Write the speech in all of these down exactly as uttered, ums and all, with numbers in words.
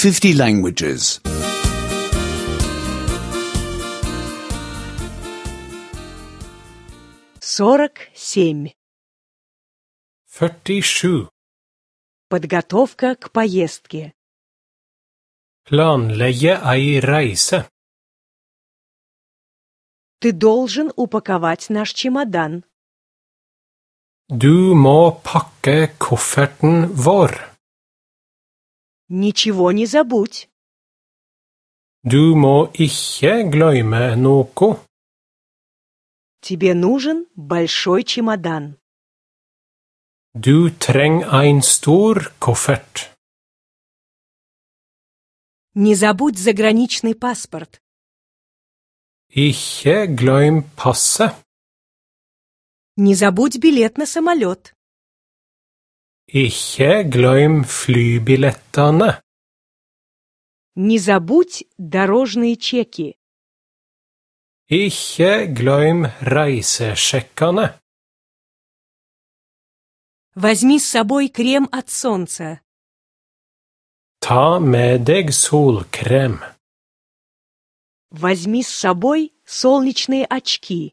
fifty languages. сорок семь. førtisju. Подготовка к поездке. Planlegge ei reise. Ты должен упаковать наш чемодан. Du må pakke kofferten vår. Ничего не забудь. Du må ikke glemme noe. Тебе нужен большой чемодан. Du trenger en stor koffert. Не забудь заграничный паспорт. Ikke glem passet. Не забудь билет на самолет. Ikke glem flybillettene. Не забудь дорожные чеки. Ikke glem reisesjekkene. Возьми с собой крем от солнца. Ta med deg solkrem. Возьми с собой солнечные очки.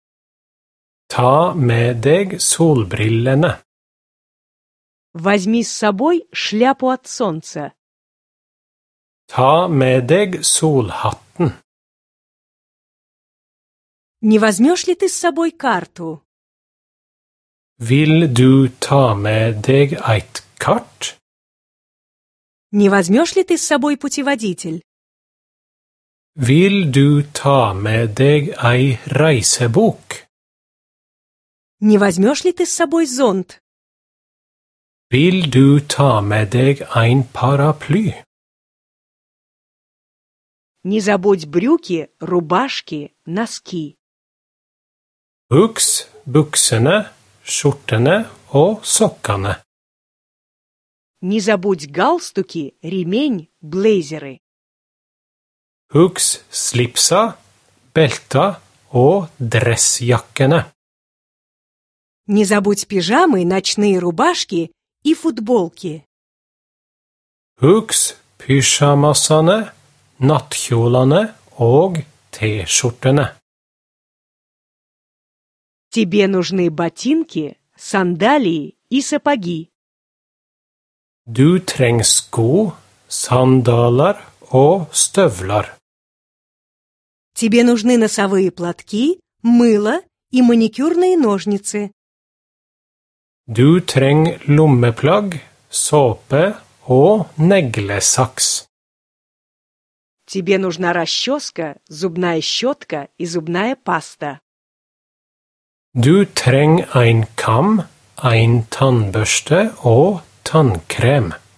Ta med deg solbrillene. Возьми с собой шляпу от солнца. Ta med deg solhatten. Не возьмешь ли ты с собой карту? Vil du ta med deg et kart? Не возьмешь ли ты с собой путеводитель? Vil du ta med deg ei reisebok? Не возьмешь ли ты с собой зонт? Vil du ta med deg en paraply? Не забудь брюки, рубашки, носки. Husk buksene, skjortene og sokkene. Не забудь галстуки, ремень, блейзеры. Husk slipsa, belta og dressjakkene. Не забудь пижамы, ночные рубашки и футболки. Husk pyjamasene, nattkjolene og t-skjortene. Тебе нужны ботинки, сандалии и сапоги. Du trenger sko, sandaler og støvler. Тебе нужны носовые платки, мыло и маникюрные ножницы. Du trenger lommeplagg, såpe og neglesaks. Тебе нужна расческа, зубная щетка и зубная паста. Du trenger en kam, en tannbørste og tannkrem.